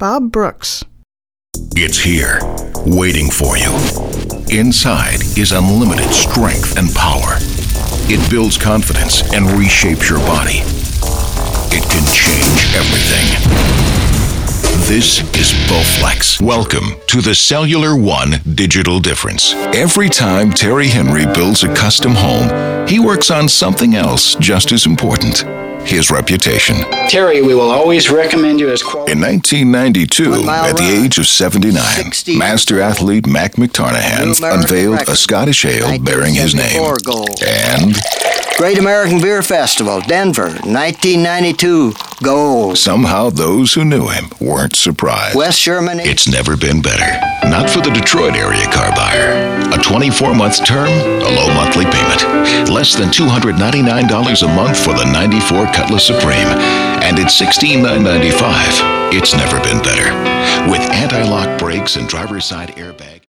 Bob Brooks. It's here, waiting for you. Inside is unlimited strength and power. It builds confidence and reshapes your body. It can change everything. This is Bowflex. Welcome to the Cellular One digital difference. Every time Terry Henry builds a custom home, he works on something else just as important. His reputation. Terry, we will always recommend you as quality. In 1992, at the age of 79, master athlete Mac McTarnahan unveiled a Scottish ale bearing his name. And Great American Beer Festival, Denver, 1992, gold. Somehow those who knew him weren't surprised. West Sherman. It's never been better. Not for the Detroit area car buyer. A 24-month term, a low monthly payment. Less than $299 a month for the 94 Cutlass Supreme. And it's $16,995. It's never been better. With anti-lock brakes and driver's side airbag.